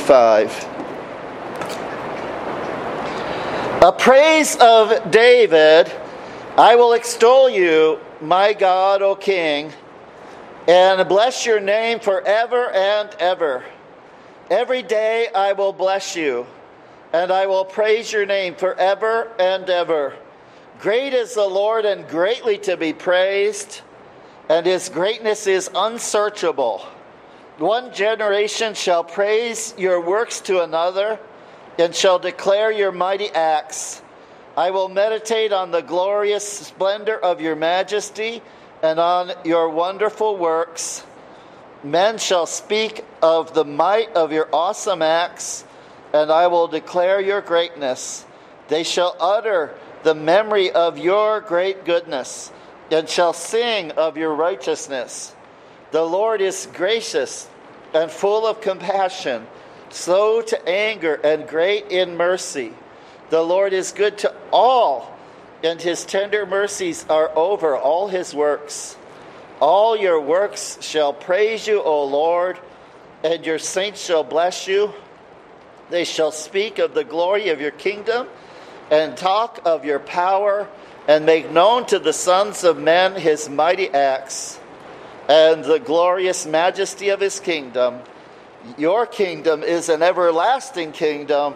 25. A praise of David. I will extol you, my God, O King, and bless your name forever and ever. Every day I will bless you, and I will praise your name forever and ever. Great is the Lord and greatly to be praised, and his greatness is unsearchable. One generation shall praise your works to another, and shall declare your mighty acts. I will meditate on the glorious splendor of your majesty and on your wonderful works. Men shall speak of the might of your awesome acts, and I will declare your greatness. They shall utter the memory of your great goodness, and shall sing of your righteousness. The Lord is gracious and full of compassion, slow to anger and great in mercy. The Lord is good to all, and his tender mercies are over all his works. All your works shall praise you, O Lord, and your saints shall bless you. They shall speak of the glory of your kingdom, and talk of your power, and make known to the sons of men his mighty acts, and the glorious majesty of his kingdom. Your kingdom is an everlasting kingdom,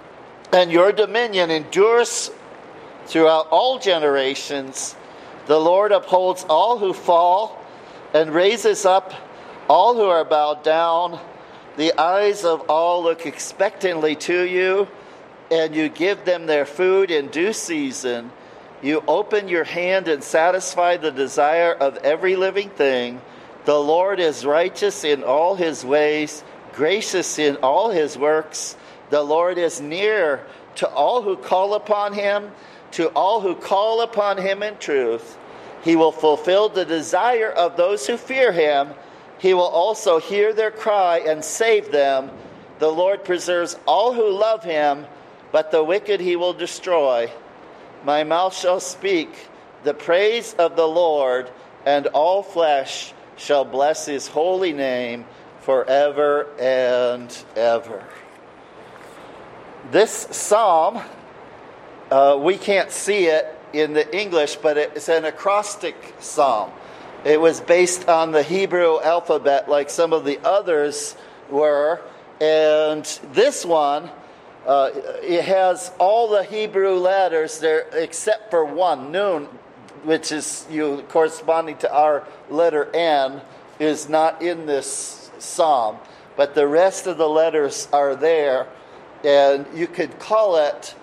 and your dominion endures throughout all generations. The Lord upholds all who fall, and raises up all who are bowed down. The eyes of all look expectantly to you, and you give them their food in due season. You open your hand and satisfy the desire of every living thing. The Lord is righteous in all his ways, gracious in all his works. The Lord is near to all who call upon him, to all who call upon him in truth. He will fulfill the desire of those who fear him. He will also hear their cry and save them. The Lord preserves all who love him, but the wicked he will destroy. My mouth shall speak the praise of the Lord, and all flesh shall bless his holy name forever and ever. This psalm, we can't see it in the English, but it's an acrostic psalm. It was based on the Hebrew alphabet like some of the others were. And this one, it has all the Hebrew letters there except for one, Nun, which is corresponding to our letter N, is not in this psalm, but the rest of the letters are there, and you could call it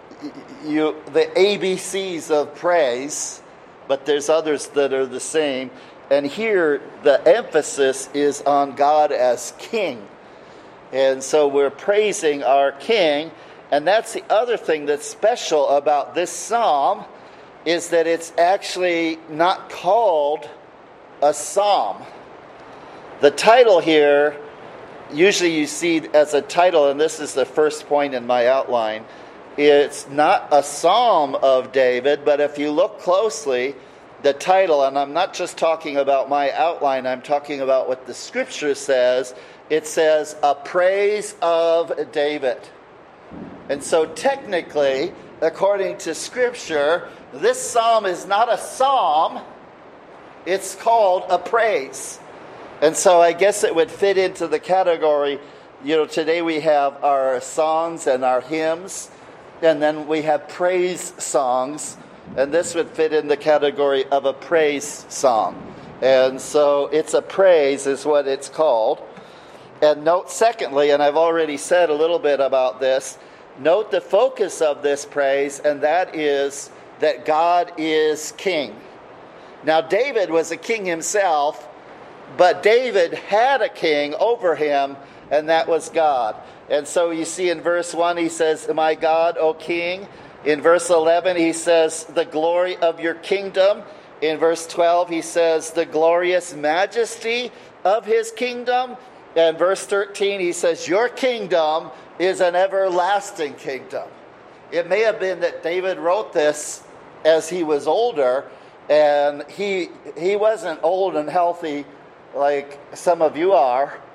the ABCs of praise, but there's others that are the same. And here the emphasis is on God as King, and so we're praising our King. And that's the other thing that's special about this psalm, is that it's actually not called a psalm. The title here, usually you see as a title, and this is the first point in my outline, it's not a psalm of David, but if you look closely, the title, and I'm not just talking about my outline, I'm talking about what the scripture says, it says, a praise of David. And so technically, according to scripture, this psalm is not a psalm, it's called a praise. And so I guess it would fit into the category, today we have our songs and our hymns, and then we have praise songs, and this would fit in the category of a praise song. And so it's a praise is what it's called. And note secondly, and I've already said a little bit about this, note the focus of this praise, and that is that God is king. Now David was a king himself, but David had a king over him, and that was God. And so you see in verse 1, he says, my God, O King. In verse 11, he says, the glory of your kingdom. In verse 12, he says, the glorious majesty of his kingdom. And verse 13, he says, your kingdom is an everlasting kingdom. It may have been that David wrote this as he was older, and he wasn't old and healthy like some of you are.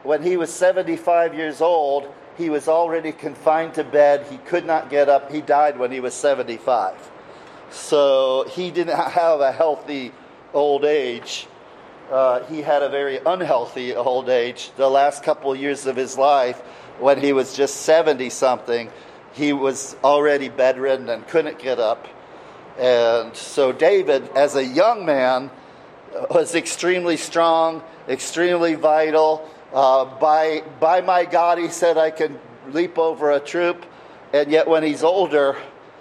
when he was 75 years old, he was already confined to bed. He could not get up. He died when he was 75. So he didn't have a healthy old age. He had a very unhealthy old age. The last couple of years of his life, when he was just 70-something, he was already bedridden and couldn't get up. And so David, as a young man, was extremely strong, extremely vital. By my God, he said, I can leap over a troop. And yet when he's older,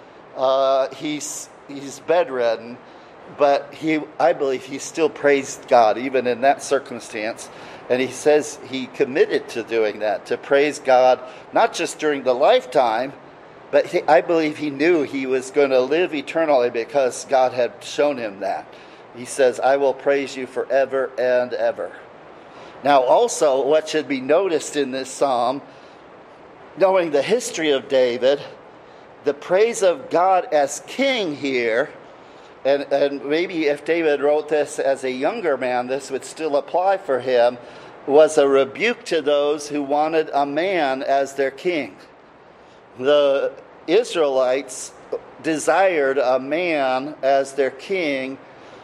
he's bedridden. But I believe he still praised God, even in that circumstance. And he says he committed to doing that, to praise God, not just during the lifetime, but I believe he knew he was going to live eternally because God had shown him that. He says, I will praise you forever and ever. Now also, what should be noticed in this psalm, knowing the history of David, the praise of God as king here, and maybe if David wrote this as a younger man, this would still apply for him, was a rebuke to those who wanted a man as their king. The Israelites desired a man as their king,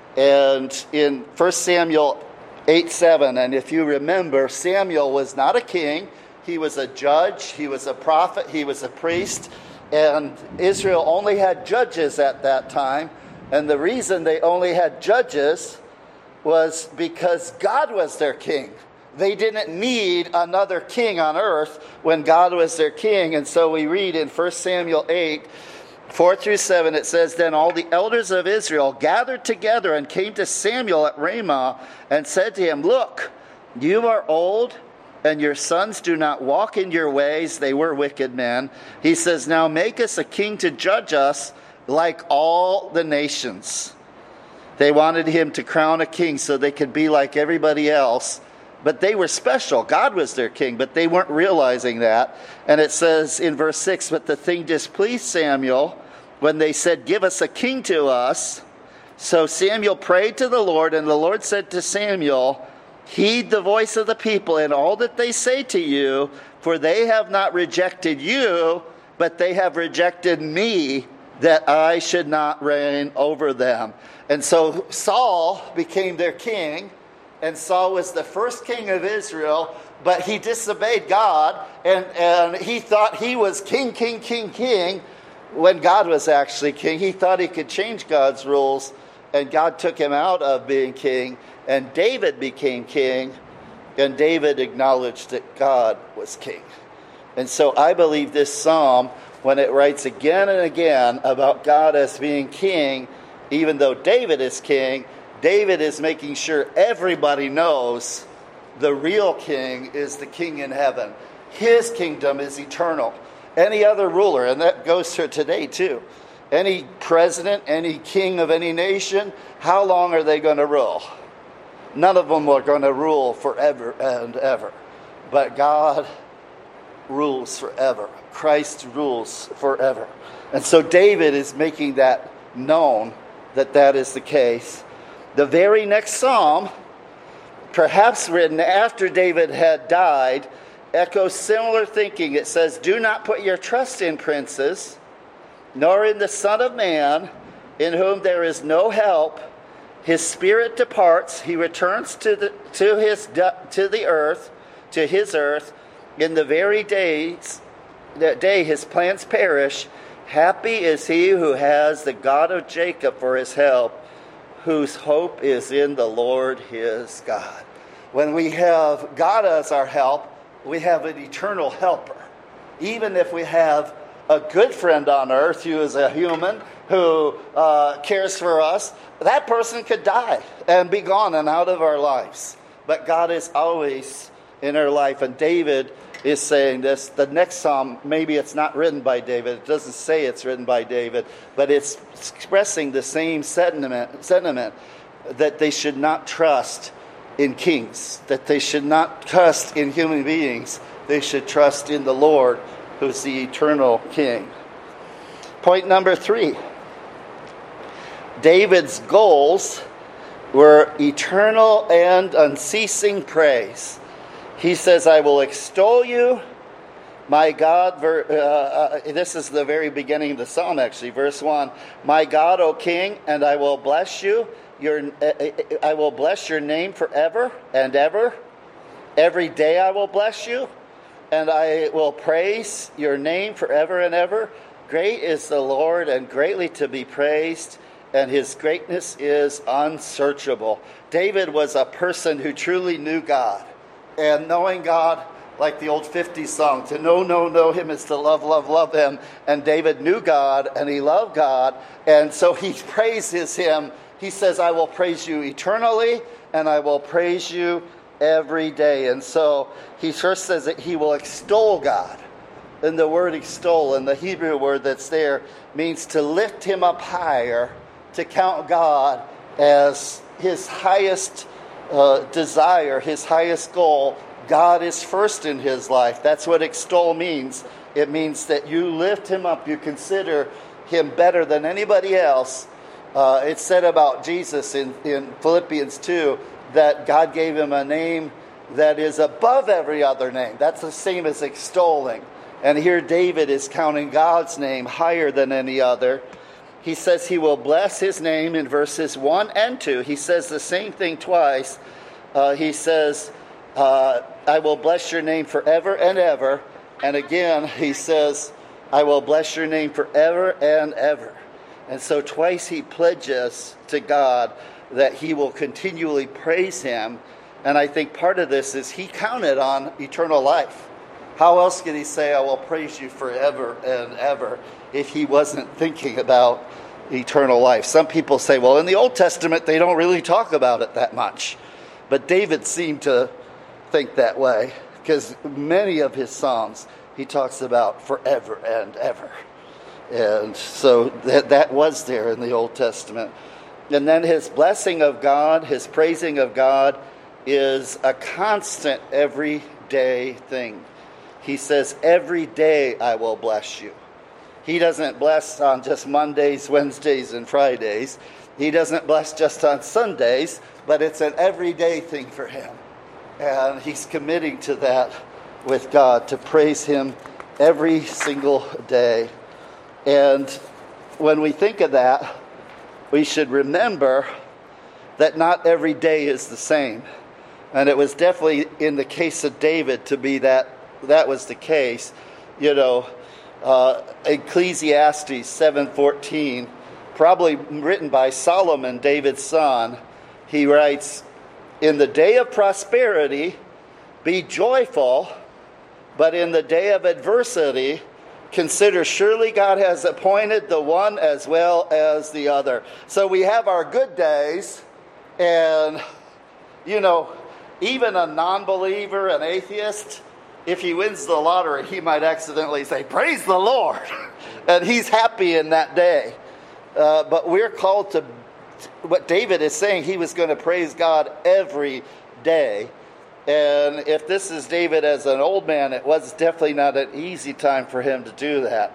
and in 1 Samuel 8:7, and if you remember, Samuel was not a king. He was a judge, he was a prophet, he was a priest, and Israel only had judges at that time. And the reason they only had judges was because God was their king. They didn't need another king on earth when God was their king. And so we read in 1 Samuel 8, 4-7, it says, Then all the elders of Israel gathered together and came to Samuel at Ramah and said to him, Look, you are old, and your sons do not walk in your ways. They were wicked men. He says, Now make us a king to judge us like all the nations. They wanted him to crown a king so they could be like everybody else. But they were special. God was their king, but they weren't realizing that. And it says in verse 6, But the thing displeased Samuel when they said, Give us a king to us. So Samuel prayed to the Lord, and the Lord said to Samuel, Heed the voice of the people and all that they say to you, for they have not rejected you, but they have rejected me, that I should not reign over them. And so Saul became their king, and Saul was the first king of Israel, but he disobeyed God, and he thought he was king, when God was actually king. He thought he could change God's rules, and God took him out of being king, and David became king, and David acknowledged that God was king. And so I believe this psalm, when it writes again and again about God as being king, even though David is king, David is making sure everybody knows the real king is the king in heaven. His kingdom is eternal. Any other ruler, and that goes for today too, any president, any king of any nation, how long are they going to rule? None of them are going to rule forever and ever. But God rules forever. Christ rules forever. And so David is making that known, that is the case. The very next psalm, perhaps written after David had died, echoes similar thinking. It says, Do not put your trust in princes, nor in the Son of Man, in whom there is no help. His spirit departs, he returns to his earth. In the very that day his plans perish. Happy is he who has the God of Jacob for his help, whose hope is in the Lord his God. When we have God as our help, we have an eternal helper. Even if we have a good friend on earth who is a human, who cares for us, that person could die and be gone and out of our lives. But God is always in our life. And David is saying this. The next psalm, maybe it's not written by David. It doesn't say it's written by David. But it's expressing the same sentiment that they should not trust in kings, that they should not trust in human beings. They should trust in the Lord, who's the eternal king. Point number 3. David's goals were eternal and unceasing praise. He says, I will extol you, my God. This is the very beginning of the psalm, actually. Verse 1, my God, O King, and I will bless you. I will bless your name forever and ever. Every day I will bless you, and I will praise your name forever and ever. Great is the Lord, and greatly to be praised, and his greatness is unsearchable. David was a person who truly knew God. And knowing God, like the old 50s song, to know him is to love him. And David knew God, and he loved God, and so he praises him. He says, I will praise you eternally, and I will praise you every day. And so he first says that he will extol God. And the word extol, and the Hebrew word that's there, means to lift him up higher, to count God as his highest desire, his highest goal. God is first in his life. That's what extol means. It means that you lift him up, you consider him better than anybody else. It's said about Jesus in Philippians 2 that God gave him a name that is above every other name. That's the same as extolling. And here David is counting God's name higher than any other. He says he will bless his name in verses 1 and 2. He says the same thing twice. He says, I will bless your name forever and ever. And again, he says, I will bless your name forever and ever. And so twice he pledges to God that he will continually praise him. And I think part of this is he counted on eternal life. How else could he say, I will praise you forever and ever, if he wasn't thinking about eternal life? Some people say, well, in the Old Testament, they don't really talk about it that much. But David seemed to think that way, because many of his psalms, he talks about forever and ever. And so that was there in the Old Testament. And then his blessing of God, his praising of God, is a constant everyday thing. He says, every day I will bless you. He doesn't bless on just Mondays, Wednesdays, and Fridays. He doesn't bless just on Sundays, but it's an everyday thing for him. And he's committing to that with God, to praise him every single day. And when we think of that, we should remember that not every day is the same. And it was definitely in the case of David to be that was the case. You know, Ecclesiastes 7:14, probably written by Solomon, David's son, he writes, in the day of prosperity, be joyful, but in the day of adversity, consider surely God has appointed the one as well as the other. So we have our good days, and, you know, even a non-believer, an atheist, if he wins the lottery, he might accidentally say, praise the Lord. And he's happy in that day. But we're called to, what David is saying, he was going to praise God every day. And if this is David as an old man, it was definitely not an easy time for him to do that.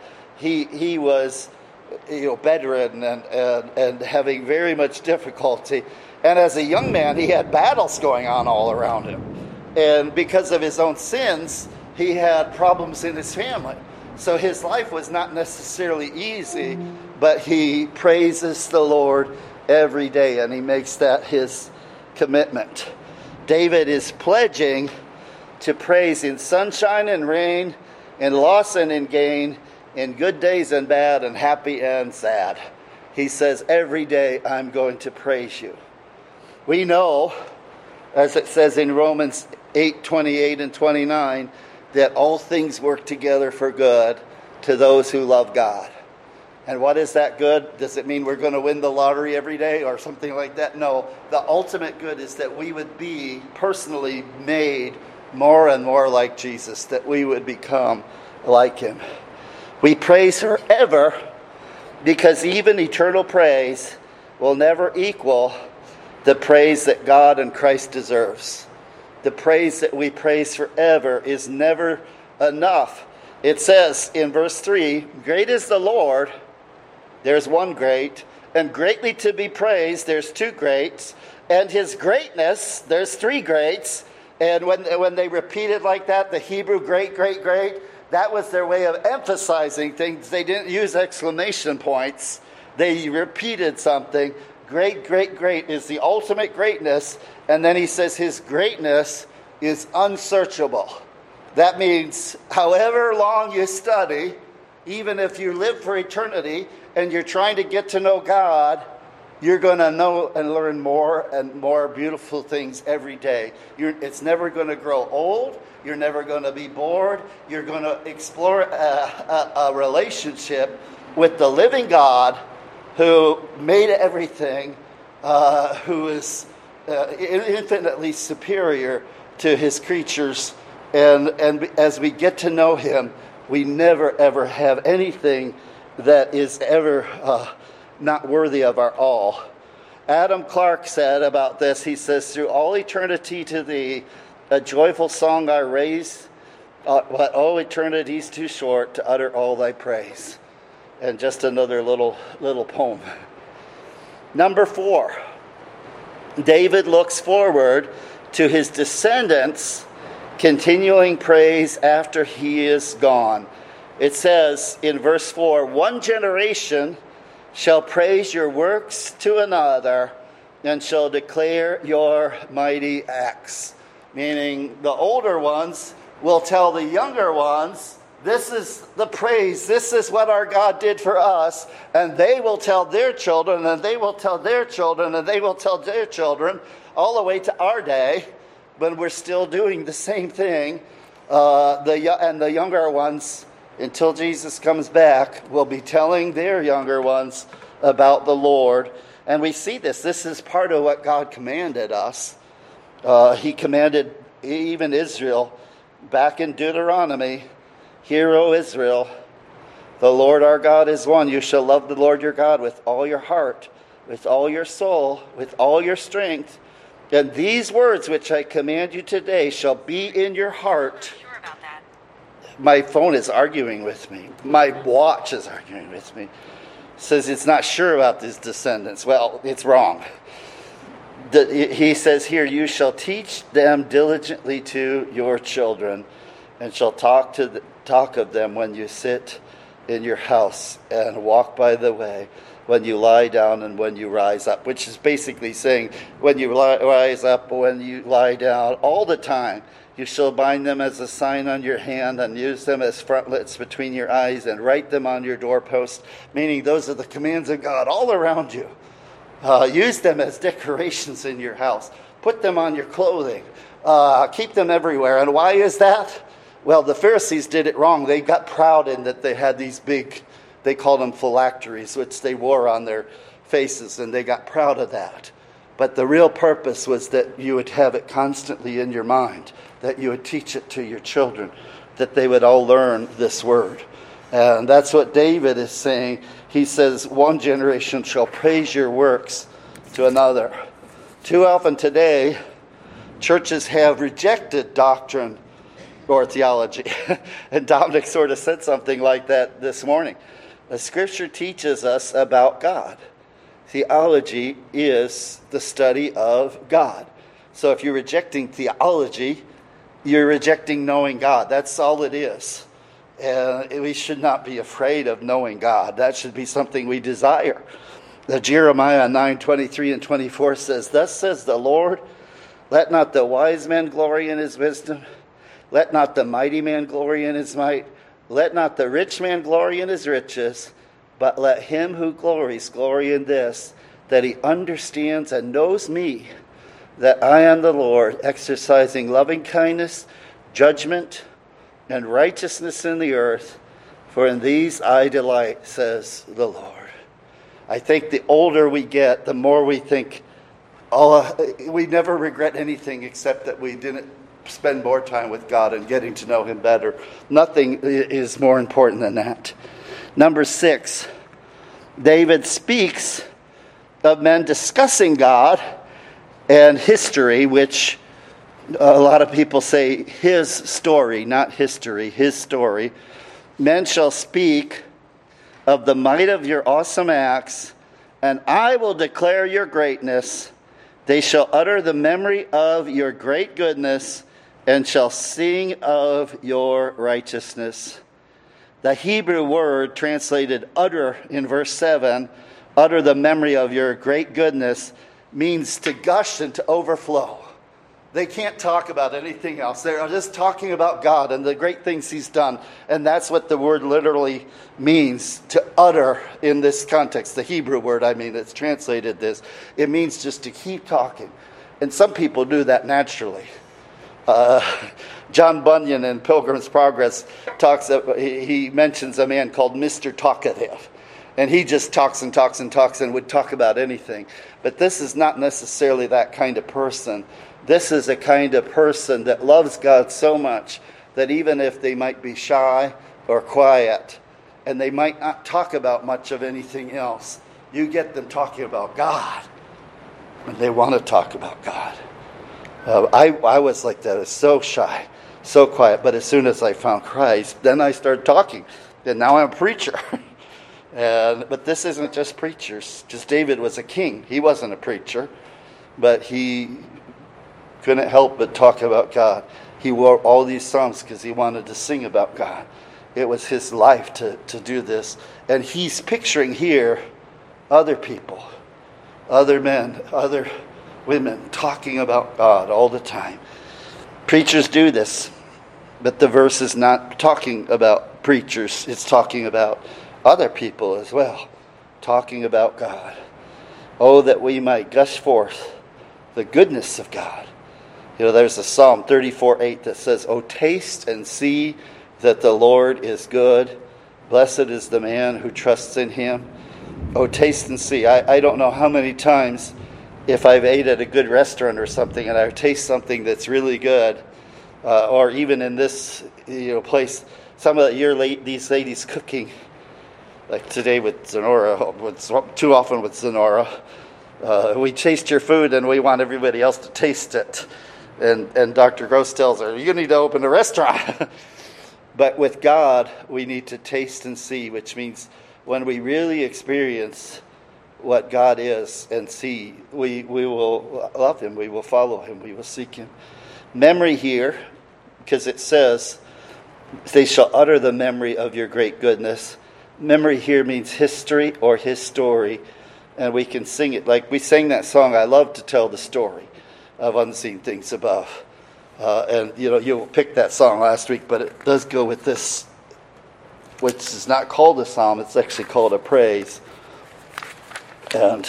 He was, bedridden and having very much difficulty. And as a young man, he had battles going on all around him. And because of his own sins, he had problems in his family. So his life was not necessarily easy, but he praises the Lord every day, and he makes that his commitment. David is pledging to praise in sunshine and rain, in loss and in gain, in good days and bad, and happy and sad. He says, every day I'm going to praise you. We know, as it says in Romans 8:28 and 29, that all things work together for good to those who love God. And what is that good? Does it mean we're going to win the lottery every day or something like that? No. The ultimate good is that we would be personally made more and more like Jesus, that we would become like him. We praise forever because even eternal praise will never equal the praise that God and Christ deserves. The praise that we praise forever is never enough. It says in verse 3, great is the Lord. There's one great, and greatly to be praised, there's two greats, and his greatness, there's three greats, And when they repeated like that, the Hebrew great, great, great, that was their way of emphasizing things. They didn't use exclamation points. They repeated something. Great, great, great is the ultimate greatness. And then he says his greatness is unsearchable. That means however long you study, even if you live for eternity and you're trying to get to know God, you're going to know and learn more and more beautiful things every day. It's never going to grow old. You're never going to be bored. You're going to explore a relationship with the living God who made everything, who is infinitely superior to his creatures. And as we get to know him, we never, ever have anything that is ever not worthy of our all. Adam Clarke said about this, he says, through all eternity to thee, a joyful song I raise, but all eternity's too short to utter all thy praise. And just another little poem. Number 4, David looks forward to his descendants continuing praise after he is gone. It says in verse 4, one generation shall praise your works to another and shall declare your mighty acts. Meaning the older ones will tell the younger ones, this is the praise, this is what our God did for us, and they will tell their children, and they will tell their children, and they will tell their children, all the way to our day, when we're still doing the same thing. The younger ones, until Jesus comes back, will be telling their younger ones about the Lord. And we see this. This is part of what God commanded us. He commanded even Israel back in Deuteronomy, hear, O Israel, the Lord our God is one. You shall love the Lord your God with all your heart, with all your soul, with all your strength. And these words which I command you today shall be in your heart. Sure about that. My phone is arguing with me. My watch is arguing with me. It says it's not sure about these descendants. Well, it's wrong. He says here, you shall teach them diligently to your children, and shall talk of them when you sit in your house and walk by the way, when you lie down and when you rise up, which is basically saying when you rise up, when you lie down, all the time. You shall bind them as a sign on your hand and use them as frontlets between your eyes and write them on your doorpost, meaning those are the commands of God all around you. Use them as decorations in your house. Put them on your clothing. Keep them everywhere. And why is that? Well, the Pharisees did it wrong. They got proud in that they had these big, they called them phylacteries, which they wore on their faces, and they got proud of that. But the real purpose was that you would have it constantly in your mind, that you would teach it to your children, that they would all learn this word. And that's what David is saying. He says, one generation shall praise your works to another. Too often today, churches have rejected doctrine or theology. And Dominic sort of said something like that this morning. The Scripture teaches us about God. Theology is the study of God. So if you're rejecting theology, you're rejecting knowing God. That's all it is. And we should not be afraid of knowing God. That should be something we desire. Jeremiah 9:23 and 24 says, thus says the Lord, let not the wise man glory in his wisdom. Let not the mighty man glory in his might. Let not the rich man glory in his riches. But let him who glories glory in this, that he understands and knows me, that I am the Lord, exercising loving kindness, judgment, and righteousness in the earth, for in these I delight, says the Lord. I think the older we get, the more we think, we never regret anything except that we didn't spend more time with God and getting to know him better. Nothing is more important than that. Number 6, David speaks of men discussing God and history, which a lot of people say his story, not history, his story. Men shall speak of the might of your awesome acts, and I will declare your greatness. They shall utter the memory of your great goodness and shall sing of your righteousness. The Hebrew word translated utter in verse 7, utter the memory of your great goodness, means to gush and to overflow. They can't talk about anything else. They're just talking about God and the great things he's done. And that's what the word literally means, to utter in this context. The Hebrew word, it's translated this. It means just to keep talking. And some people do that naturally. John Bunyan in Pilgrim's Progress he mentions a man called Mr. Talkative. And he just talks and talks and talks and would talk about anything. But this is not necessarily that kind of person. This is a kind of person that loves God so much that even if they might be shy or quiet, and they might not talk about much of anything else, you get them talking about God. And they want to talk about God. I was like that. I was so shy, so quiet. But as soon as I found Christ, then I started talking. And now I'm a preacher. But this isn't just preachers. Just David was a king. He wasn't a preacher. But he couldn't help but talk about God. He wrote all these psalms because he wanted to sing about God. It was his life to do this. And he's picturing here other people, other men, other women talking about God all the time. Preachers do this, but the verse is not talking about preachers. It's talking about other people as well, talking about God. Oh, that we might gush forth the goodness of God. There's a Psalm 34:8 that says, "Oh, taste and see that the Lord is good. Blessed is the man who trusts in him." Oh, taste and see. I don't know how many times, if I've ate at a good restaurant or something and I taste something that's really good, or even in this place, some of these ladies cooking, like today with Zenora, too often with Zenora, we taste your food and we want everybody else to taste it. And Dr. Gross tells her, you need to open a restaurant. But with God, we need to taste and see, which means when we really experience what God is and see, we will love him, we will follow him, we will seek him. Memory here, because it says, they shall utter the memory of your great goodness. Memory here means history or his story. And we can sing it like we sang that song, I love to tell the story of unseen things above. And you picked that song last week, but it does go with this, which is not called a psalm, it's actually called a praise. And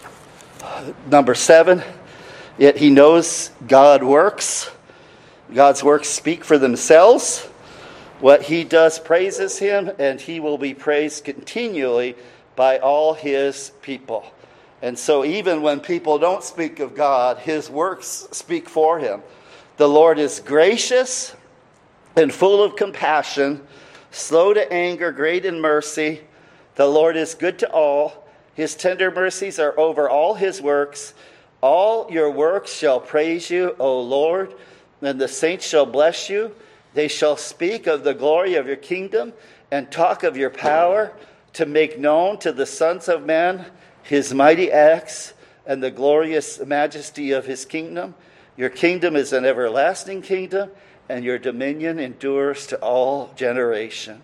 number 7, yet he knows God works. God's works speak for themselves. What he does praises him, and he will be praised continually by all his people. And so even when people don't speak of God, his works speak for him. The Lord is gracious and full of compassion, slow to anger, great in mercy. The Lord is good to all. His tender mercies are over all his works. All your works shall praise you, O Lord, and the saints shall bless you. They shall speak of the glory of your kingdom and talk of your power, to make known to the sons of men his mighty acts and the glorious majesty of his kingdom. Your kingdom is an everlasting kingdom, and your dominion endures to all generations.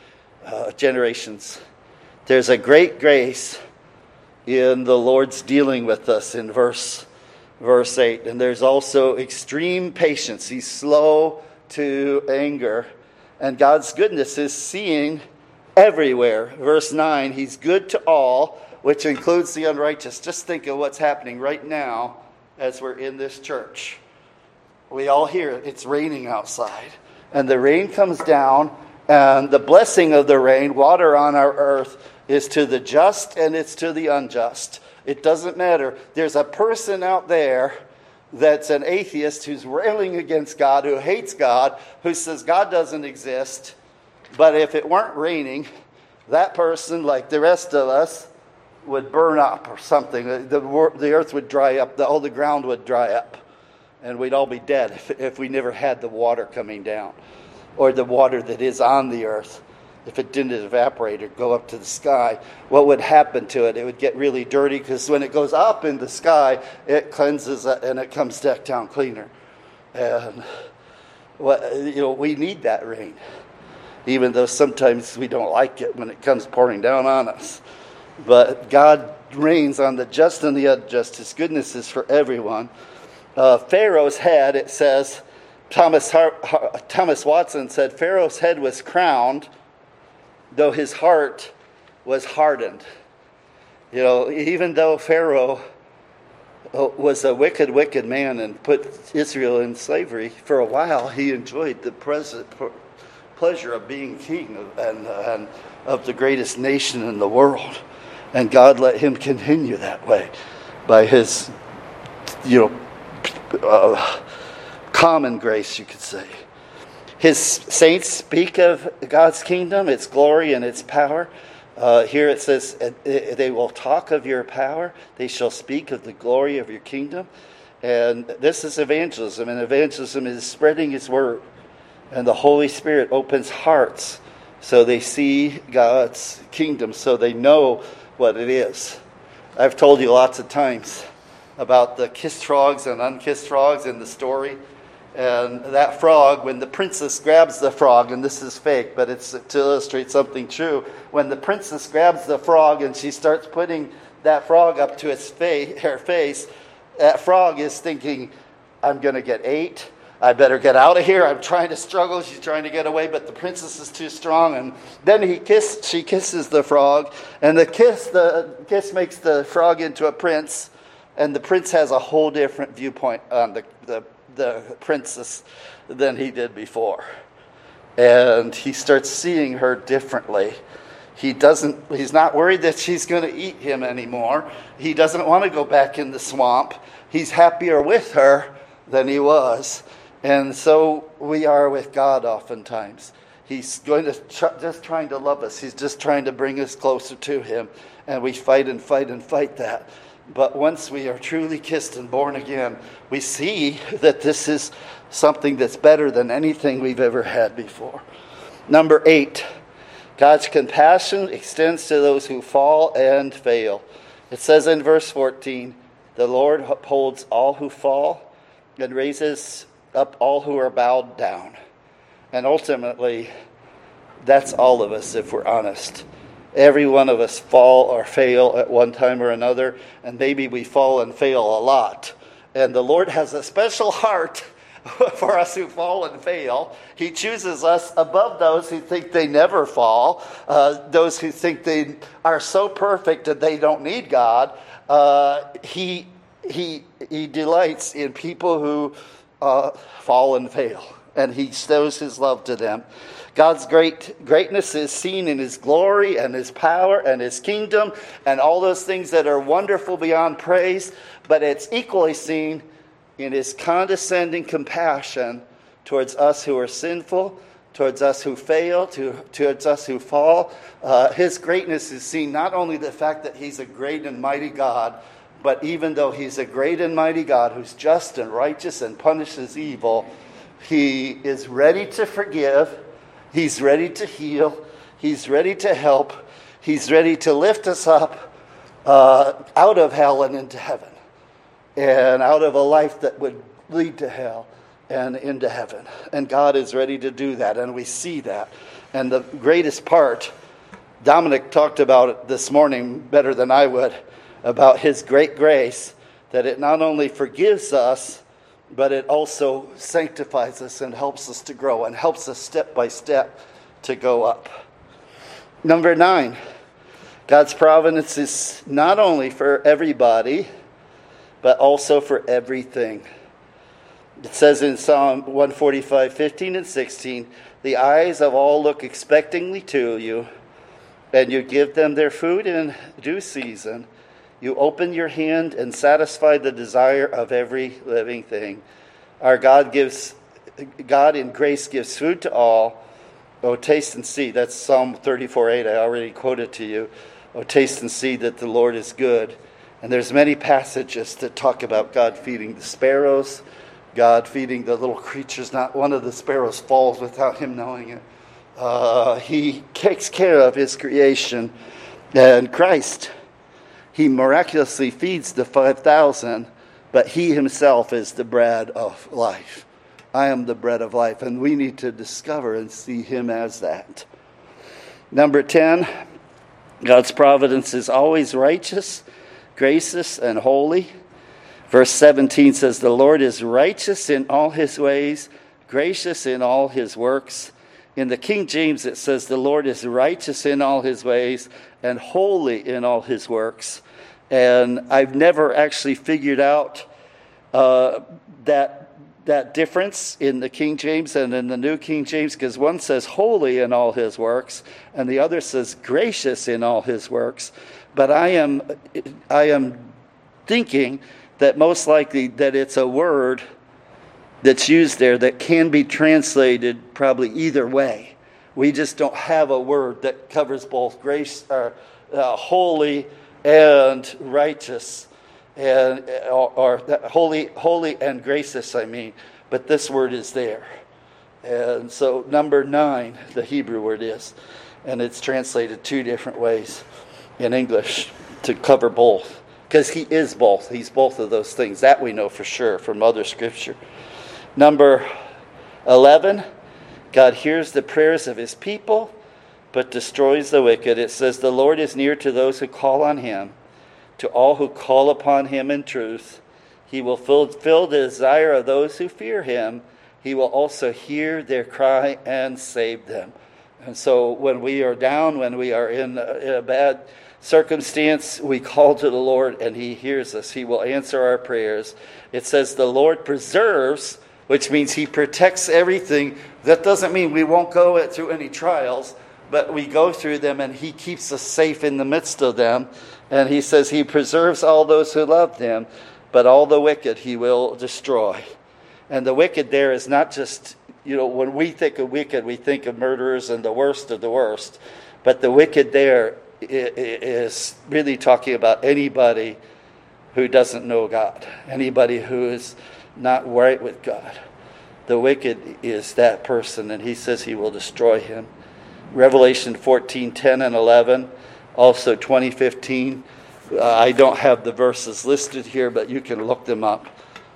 There's a great grace in the Lord's dealing with us in verse 8. And there's also extreme patience. He's slow to anger. And God's goodness is seen everywhere. Verse 9, he's good to all, which includes the unrighteous. Just think of what's happening right now as we're in this church. We all hear it's raining outside. And the rain comes down, and the blessing of the rain, water on our earth, is to the just and it's to the unjust. It doesn't matter. There's a person out there that's an atheist who's railing against God, who hates God, who says God doesn't exist. But if it weren't raining, that person, like the rest of us, would burn up or something. The earth would dry up. All the ground would dry up. And we'd all be dead if we never had the water coming down. Or the water that is on the earth. If it didn't evaporate or go up to the sky, what would happen to it? It would get really dirty, because when it goes up in the sky, it cleanses it and it comes back down cleaner. And We need that rain, even though sometimes we don't like it when it comes pouring down on us. But God rains on the just and the unjust. His goodness is for everyone. Pharaoh's head, it says, Thomas Watson said, Pharaoh's head was crowned, though his heart was hardened. Even though Pharaoh was a wicked, wicked man and put Israel in slavery, for a while he enjoyed the pleasure of being king and of the greatest nation in the world. And God let him continue that way by his, common grace, you could say. His saints speak of God's kingdom, its glory and its power. Here it says, they will talk of your power. They shall speak of the glory of your kingdom. And this is evangelism. And evangelism is spreading his word. And the Holy Spirit opens hearts so they see God's kingdom, so they know what it is. I've told you lots of times about the kissed frogs and unkissed frogs in the story. And that frog, when the princess grabs the frog, and this is fake, but it's to illustrate something true. When the princess grabs the frog and she starts putting that frog up to her face, that frog is thinking, I'm going to get ate. I better get out of here. I'm trying to struggle. She's trying to get away, but the princess is too strong. And then she kisses the frog, and the kiss makes the frog into a prince, and the prince has a whole different viewpoint on the princess than he did before. And he starts seeing her differently. He's not worried that she's going to eat him anymore. He doesn't want to go back in the swamp. He's happier with her than he was. And so we are with God oftentimes. He's going to just trying to love us. He's just trying to bring us closer to him. And we fight and fight and fight that. But once we are truly kissed and born again, we see that this is something that's better than anything we've ever had before. Number 8, God's compassion extends to those who fall and fail. It says in verse 14, the Lord upholds all who fall and raises up all who are bowed down. And ultimately, that's all of us if we're honest. Every one of us fall or fail at one time or another, and maybe we fall and fail a lot. And the Lord has a special heart for us who fall and fail. He chooses us above those who think they never fall, those who think they are so perfect that they don't need God. He delights in people who fall and fail, and he shows his love to them. God's greatness is seen in his glory and his power and his kingdom and all those things that are wonderful beyond praise, but it's equally seen in his condescending compassion towards us who are sinful, towards us who fail, towards us who fall. His greatness is seen not only the fact that he's a great and mighty God, but even though he's a great and mighty God who's just and righteous and punishes evil, he is ready to forgive. He's ready to heal. He's ready to help. He's ready to lift us up out of hell and into heaven, and out of a life that would lead to hell and into heaven. And God is ready to do that, and we see that. And the greatest part, Dominic talked about it this morning better than I would, about his great grace, that it not only forgives us, but it also sanctifies us and helps us to grow and helps us step by step to go up. Number 9, God's providence is not only for everybody, but also for everything. It says in Psalm 145, 15 and 16, the eyes of all look expectingly to you, and you give them their food in due season. You open your hand and satisfy the desire of every living thing. Our God in grace gives food to all. Oh, taste and see. That's Psalm 34:8. I already quoted to you. Oh, taste and see that the Lord is good. And there's many passages that talk about God feeding the sparrows, God feeding the little creatures. Not one of the sparrows falls without him knowing it. He takes care of his creation. And Christ, he miraculously feeds the 5,000, but he himself is the bread of life. I am the bread of life. And we need to discover and see him as that. Number 10, God's providence is always righteous, gracious, and holy. Verse 17 says, the Lord is righteous in all his ways, gracious in all his works. In the King James it says, the Lord is righteous in all his ways and holy in all his works. And I've never actually figured out that difference in the King James and in the New King James, because one says holy in all his works and the other says gracious in all his works. But I am thinking that most likely that it's a word that's used there that can be translated probably either way. We just don't have a word that covers both grace, holy and righteous, or holy and gracious, I mean. But this word is there. And so number 9, the Hebrew word is, and it's translated 2 different ways in English to cover both. Because he is both. He's both of those things. That we know for sure from other scripture. Number 11, God hears the prayers of his people, but destroys the wicked. It says, the Lord is near to those who call on him, to all who call upon him in truth. He will fulfill the desire of those who fear him. He will also hear their cry and save them. And so when we are down, when we are in a bad circumstance, we call to the Lord and he hears us. He will answer our prayers. It says the Lord preserves, which means he protects everything. That doesn't mean we won't go through any trials, but we go through them and he keeps us safe in the midst of them. And he says he preserves all those who love him, but all the wicked he will destroy. And the wicked there is not just, when we think of wicked, we think of murderers and the worst of the worst. But the wicked there is really talking about anybody who doesn't know God, anybody who is not right with God. The wicked is that person, and he says he will destroy him. Revelation 14:10 and 11, also 20:15. I don't have the verses listed here, but you can look them up,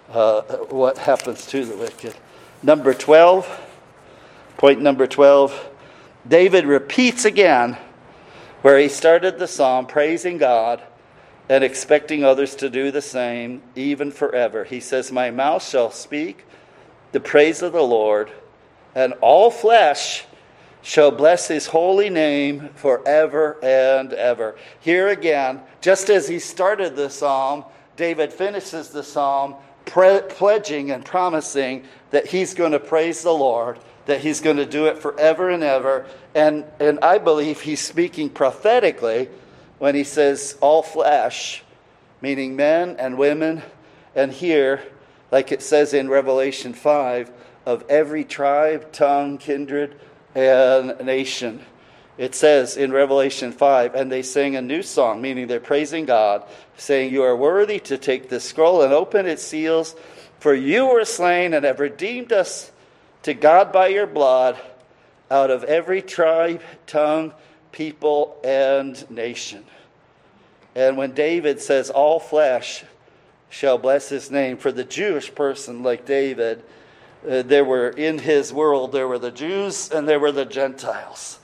what happens to the wicked. Number 12, point number 12, David repeats again where he started the psalm, praising God and expecting others to do the same, even forever. He says, my mouth shall speak the praise of the Lord, and all flesh shall bless his holy name forever and ever. Here again, just as he started the psalm, David finishes the psalm pledging and promising that he's going to praise the Lord, that he's going to do it forever and ever. And I believe he's speaking prophetically when he says all flesh, meaning men and women. And here, like it says in Revelation 5, of every tribe, tongue, kindred, and nation. It says in Revelation 5, and they sang a new song, meaning they're praising God, saying, you are worthy to take this scroll and open its seals, for you were slain and have redeemed us to God by your blood out of every tribe, tongue, people, and nation. And when David says all flesh shall bless his name, for the Jewish person like David, there were in his world, there were the Jews and there were the Gentiles.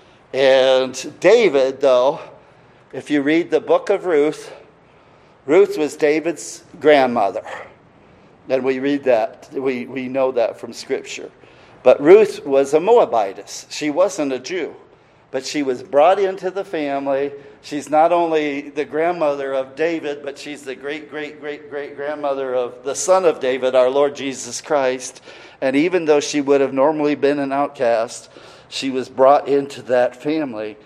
And David, though, if you read the book of Ruth, Ruth was David's grandmother. And we read that, we know that from Scripture. But Ruth was a Moabitess. She wasn't a Jew, but she was brought into the family. She's not only the grandmother of David, but she's the great-great-great-great-grandmother of the son of David, our Lord Jesus Christ. And even though she would have normally been an outcast, she was brought into that family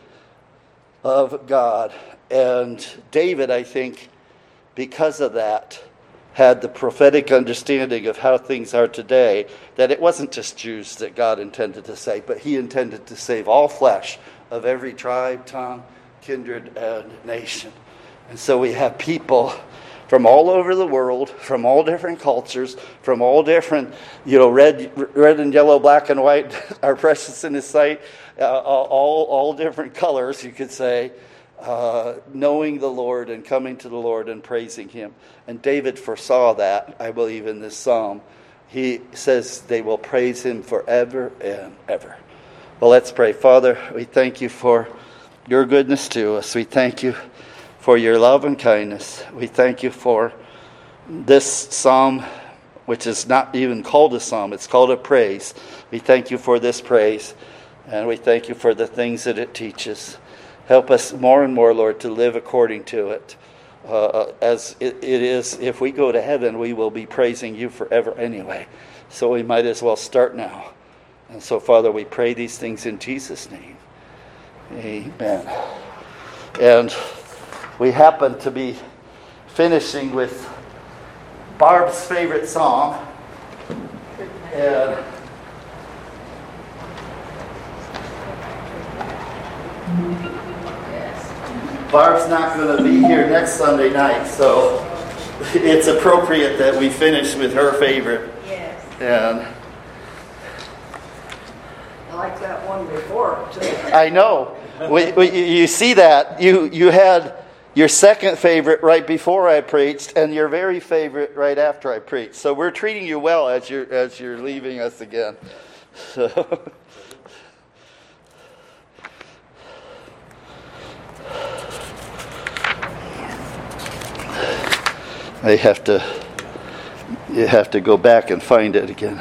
of God. And David, I think, because of that, had the prophetic understanding of how things are today, that it wasn't just Jews that God intended to save, but he intended to save all flesh of every tribe, tongue, kindred, and nation. And so we have people from all over the world, from all different cultures, from all different, red and yellow, black and white are precious in his sight, all different colors, you could say, knowing the Lord and coming to the Lord and praising him. And David foresaw that, I believe, in this psalm, He says they will praise him forever and ever. Well, let's pray. Father, we thank you for your goodness to us. We thank you for your love and kindness. We thank you for this psalm, which is not even called a psalm. It's called a praise. We thank you for this praise, and we thank you for the things that it teaches. Help us more and more, Lord, to live according to it. As it is, if we go to heaven, we will be praising you forever anyway. So we might as well start now. And so, Father, we pray these things in Jesus' name. Amen. And we happen to be finishing with Barb's favorite song. And Barb's not going to be here next Sunday night, so it's appropriate that we finish with her favorite. Yes. And I like that one before, too. I know. You see that. You had your second favorite right before I preached, and your very favorite right after I preached. So we're treating you well as you're leaving us again. So. You have to go back and find it again.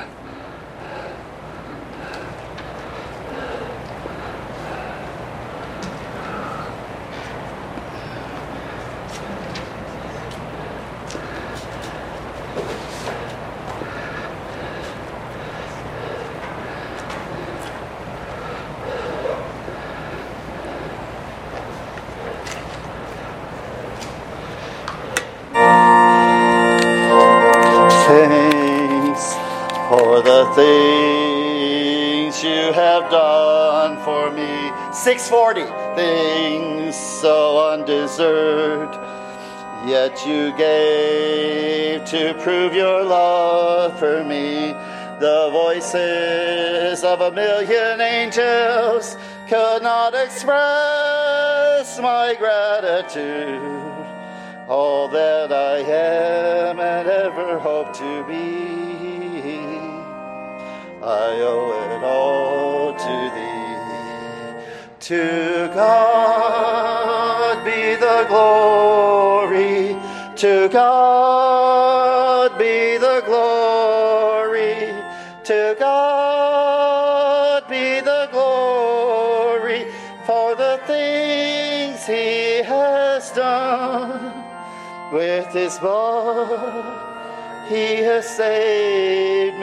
For the things you have done for me. 640. Things so undeserved, yet you gave to prove your love for me. The voices of a million angels could not express my gratitude. All that I am and ever hope to be, I owe it all to thee. To God be the glory. To God be the glory. To God be the glory for the things he has done. With his blood he has saved me.